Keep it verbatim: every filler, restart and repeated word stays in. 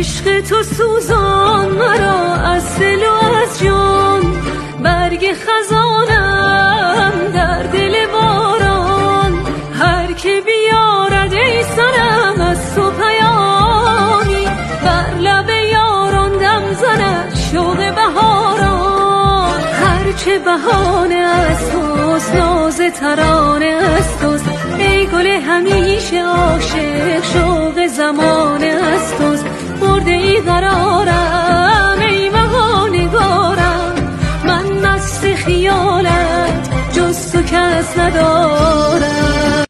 عشق تو سوزان مرا از دل و از جان، برگ خزانم در دل باران. هر که بیارد ای صنم از تو پیامی، بر لب یاران دم زند شوق بهاران. هرچه بهانه از توست، ناز ترانه از توست، ای گل همیشه عاشق، شوق زمانه از توست. برده ای قرارم ای مهانگارم، من مست خیالت جز تو کس ندارم.